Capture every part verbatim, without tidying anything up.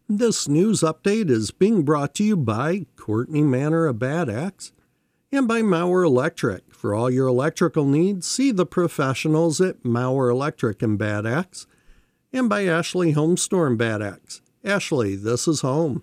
This news update is being brought to you by Courtney Manor of Bad Axe and by Mauer Electric. For all your electrical needs, see the professionals at Mauer Electric in Bad Axe, and by Ashley Home Store in Bad Axe. Ashley, this is home.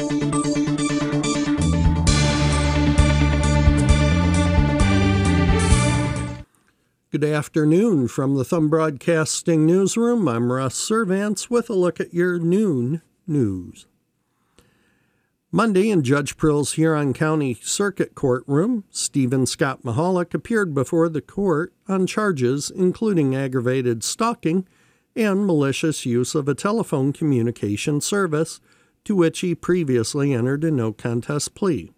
Good afternoon from the Thumb Broadcasting Newsroom. I'm Russ Servants with a look at your noon news. Monday in Judge Prill's Huron County Circuit Courtroom, Stephen Scott Mahalik appeared before the court on charges including aggravated stalking and malicious use of a telephone communication service, to which he previously entered a no-contest plea.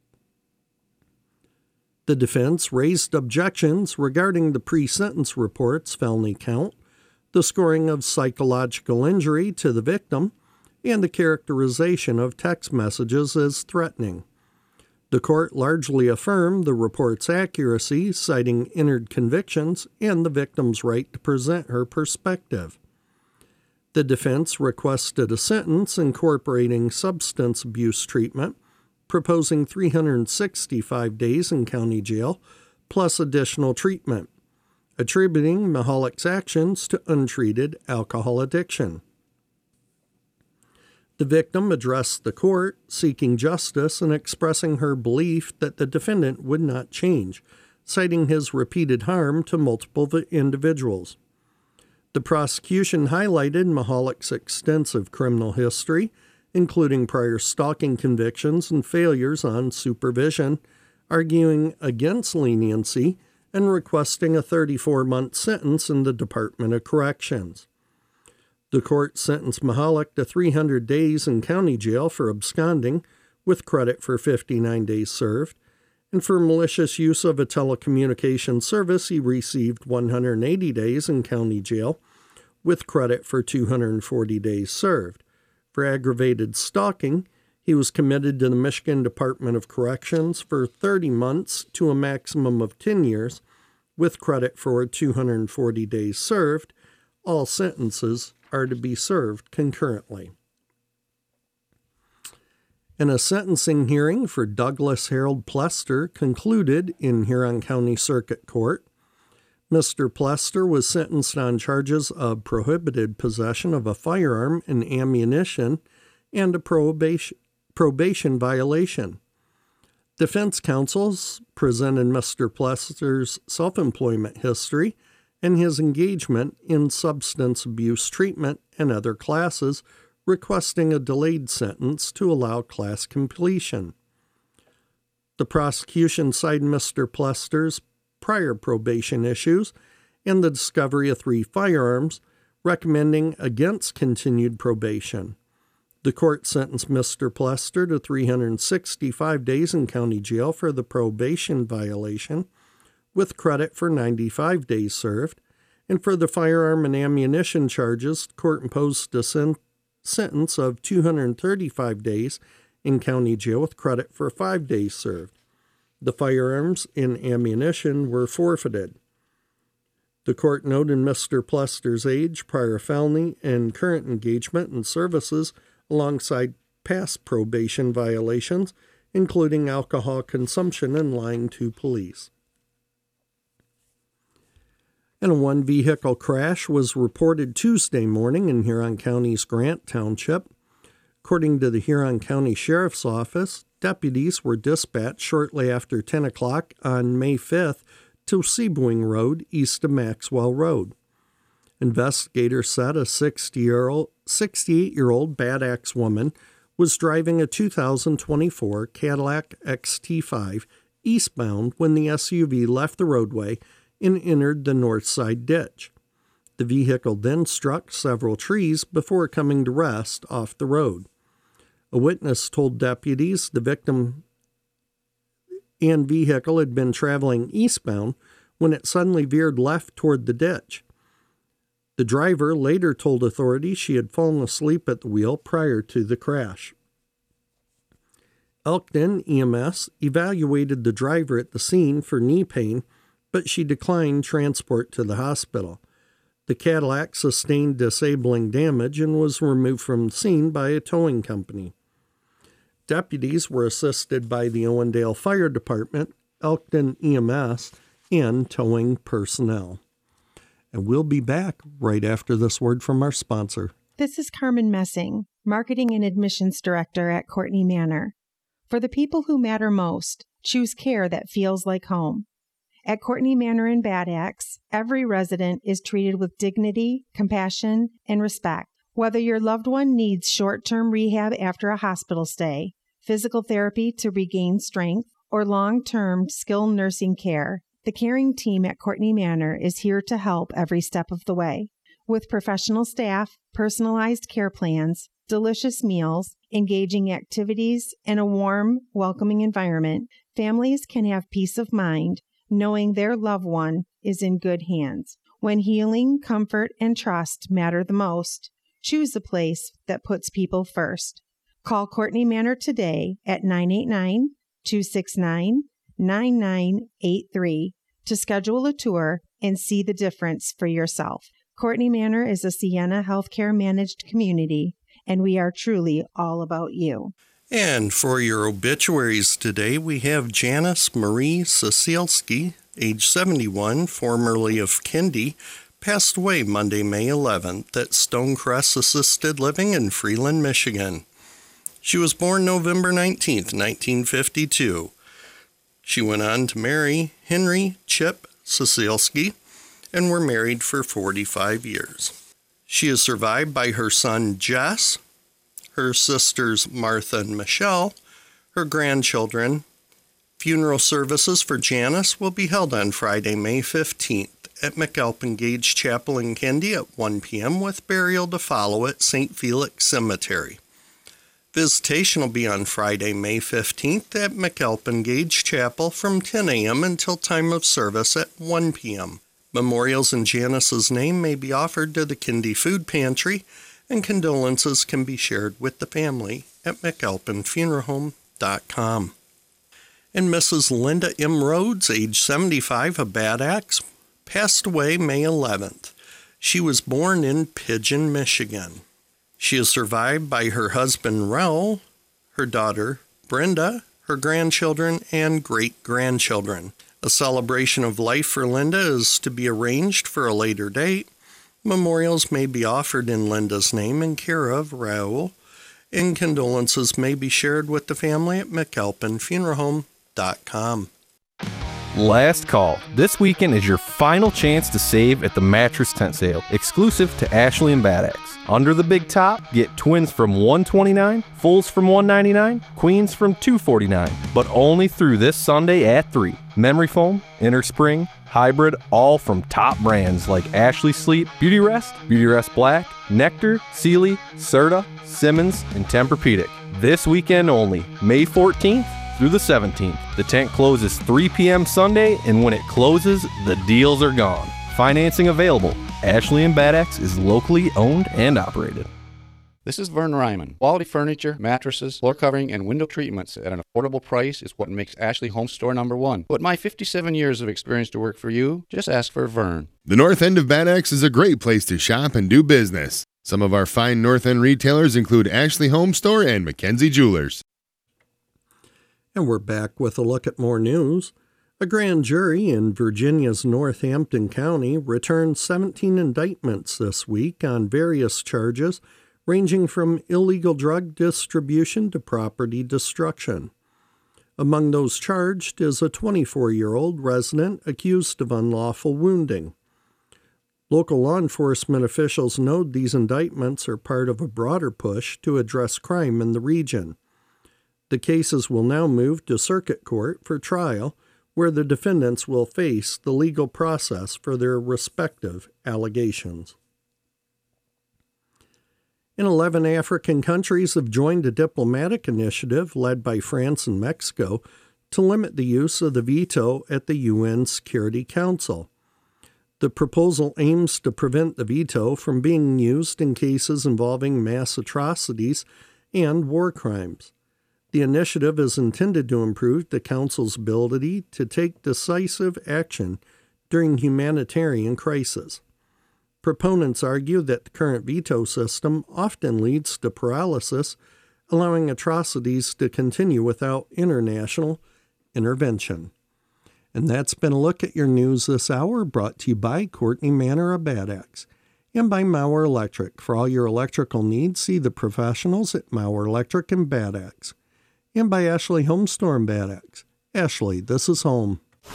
The defense raised objections regarding the pre-sentence report's felony count, the scoring of psychological injury to the victim, and the characterization of text messages as threatening. The court largely affirmed the report's accuracy, citing entered convictions and the victim's right to present her perspective. The defense requested a sentence incorporating substance abuse treatment, proposing three hundred sixty-five days in county jail, plus additional treatment, attributing Mahalik's actions to untreated alcohol addiction. The victim addressed the court, seeking justice and expressing her belief that the defendant would not change, citing his repeated harm to multiple individuals. The prosecution highlighted Mahalik's extensive criminal history, including prior stalking convictions and failures on supervision, arguing against leniency and requesting a thirty-four month sentence in the Department of Corrections. The court sentenced Mahalik to three hundred days in county jail for absconding, with credit for fifty-nine days served, and for malicious use of a telecommunications service he received one hundred eighty days in county jail, with credit for two hundred forty days served. For aggravated stalking, he was committed to the Michigan Department of Corrections for thirty months to a maximum of ten years, with credit for two hundred forty days served. All sentences are to be served concurrently. And a sentencing hearing for Douglas Harold Plester concluded in Huron County Circuit Court. Mister Plester was sentenced on charges of prohibited possession of a firearm and ammunition and a probation, probation violation. Defense counsels presented Mister Plester's self-employment history and his engagement in substance abuse treatment and other classes, requesting a delayed sentence to allow class completion. The prosecution cited Mister Plester's prior probation issues and the discovery of three firearms, recommending against continued probation. The court sentenced Mister Plester to three hundred sixty-five days in county jail for the probation violation, with credit for ninety-five days served, and for the firearm and ammunition charges, the court imposed a sen- sentence of two hundred thirty-five days in county jail with credit for five days served. The firearms and ammunition were forfeited. The court noted Mister Plester's age, prior felony, and current engagement in services alongside past probation violations, including alcohol consumption and lying to police. And a one-vehicle crash was reported Tuesday morning in Huron County's Grant Township. According to the Huron County Sheriff's Office, deputies were dispatched shortly after ten o'clock on May fifth to Seeboing Road, east of Maxwell Road. Investigators said a sixty-eight-year-old Bad Axe woman was driving a two thousand twenty-four Cadillac X T five eastbound when the S U V left the roadway and entered the north side ditch. The vehicle then struck several trees before coming to rest off the road. A witness told deputies the victim and vehicle had been traveling eastbound when it suddenly veered left toward the ditch. The driver later told authorities she had fallen asleep at the wheel prior to the crash. Elkton E M S evaluated the driver at the scene for knee pain, but she declined transport to the hospital. The Cadillac sustained disabling damage and was removed from the scene by a towing company. Deputies were assisted by the Owendale Fire Department, Elkton E M S, and towing personnel. And we'll be back right after this word from our sponsor. This is Carmen Messing, Marketing and Admissions Director at Courtenay Manor. For the people who matter most, choose care that feels like home. At Courtenay Manor in Bad Axe, every resident is treated with dignity, compassion, and respect. Whether your loved one needs short-term rehab after a hospital stay, physical therapy to regain strength, or long-term skilled nursing care, the caring team at Courtenay Manor is here to help every step of the way. With professional staff, personalized care plans, delicious meals, engaging activities, and a warm, welcoming environment, families can have peace of mind knowing their loved one is in good hands. When healing, comfort, and trust matter the most, choose a place that puts people first. Call Courtenay Manor today at nine eight nine, two six nine, nine nine eight three to schedule a tour and see the difference for yourself. Courtenay Manor is a Sienna Healthcare managed community, and we are truly all about you. And for your obituaries today, we have Janice Marie Sosielski, age seventy-one, formerly of Kindy, passed away Monday, May eleventh at Stonecrest Assisted Living in Freeland, Michigan. She was born November nineteenth, nineteen fifty-two. She went on to marry Henry Chip Sosielski and were married for forty-five years. She is survived by her son Jess, her sisters Martha and Michelle, her grandchildren. Funeral services for Janice will be held on Friday, May fifteenth at McAlpin Gage Chapel in Kindy at one p.m. with burial to follow at Saint Felix Cemetery. Visitation will be on Friday, May fifteenth at McAlpin Gage Chapel from ten a.m. until time of service at one p.m. Memorials in Janice's name may be offered to the Kindy Food Pantry, and condolences can be shared with the family at mcalpin funeral home dot com. And Missus Linda M. Rhodes, age seventy-five, of Bad Axe, passed away May eleventh. She was born in Pigeon, Michigan. She is survived by her husband Raul, her daughter Brenda, her grandchildren, and great-grandchildren. A celebration of life for Linda is to be arranged for a later date. Memorials may be offered in Linda's name in care of Raul, and condolences may be shared with the family at mcalpin funeral home dot com. Last call. This weekend is your final chance to save at the mattress tent sale, exclusive to Ashley and Bad Axe. Under the big top, get twins from one hundred twenty-nine dollars, fulls from one hundred ninety-nine dollars, queens from two hundred forty-nine dollars, but only through this Sunday at three. Memory foam, inner spring, hybrid, all from top brands like Ashley Sleep, Beauty Rest, Beauty Rest Black, Nectar, Sealy, Serta, Simmons, and Tempur-Pedic. This weekend only, May fourteenth through the seventeenth. The tent closes three p.m. Sunday, and when it closes, the deals are gone. Financing available. Ashley and Bad Axe is locally owned and operated. This is Vern Ryman. Quality furniture, mattresses, floor covering, and window treatments at an affordable price is what makes Ashley Home Store number one. Put my fifty-seven years of experience to work for you. Just ask for Vern. The north end of Bad Axe is a great place to shop and do business. Some of our fine north end retailers include Ashley Home Store and Mackenzie Jewelers. And we're back with a look at more news. A grand jury in Virginia's Northampton County returned seventeen indictments this week on various charges ranging from illegal drug distribution to property destruction. Among those charged is a twenty-four-year-old resident accused of unlawful wounding. Local law enforcement officials note these indictments are part of a broader push to address crime in the region. The cases will now move to circuit court for trial, where the defendants will face the legal process for their respective allegations. And eleven African countries have joined a diplomatic initiative led by France and Mexico to limit the use of the veto at the U N Security Council. The proposal aims to prevent the veto from being used in cases involving mass atrocities and war crimes. The initiative is intended to improve the Council's ability to take decisive action during humanitarian crises. Proponents argue that the current veto system often leads to paralysis, allowing atrocities to continue without international intervention. And that's been a look at your news this hour, brought to you by Courtney Manor of Bad Axe and by Mauer Electric. For all your electrical needs, see the professionals at Mauer Electric and Bad Axe. And by Ashley Home Store and Bad Axe. Ashley, this is home.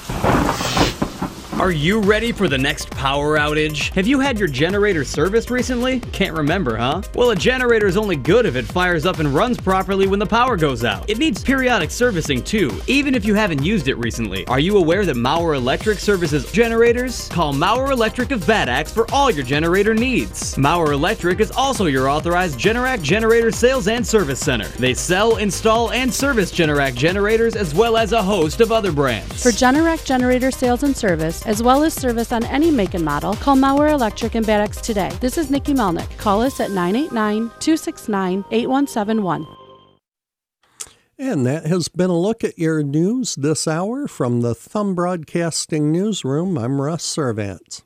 Are you ready for the next power outage? Have you had your generator serviced recently? Can't remember, huh? Well, a generator is only good if it fires up and runs properly when the power goes out. It needs periodic servicing too, even if you haven't used it recently. Are you aware that Mauer Electric services generators? Call Mauer Electric of Bad Axe for all your generator needs. Mauer Electric is also your authorized Generac generator sales and service center. They sell, install, and service Generac generators as well as a host of other brands. For Generac generator sales and service, as well as service on any make and model, call Mauer Electric and Bad Axe today. This is Nikki Melnick. Call us at nine eight nine, two six nine, eight one seven one. And that has been a look at your news this hour from the Thumb Broadcasting Newsroom. I'm Russ Servants.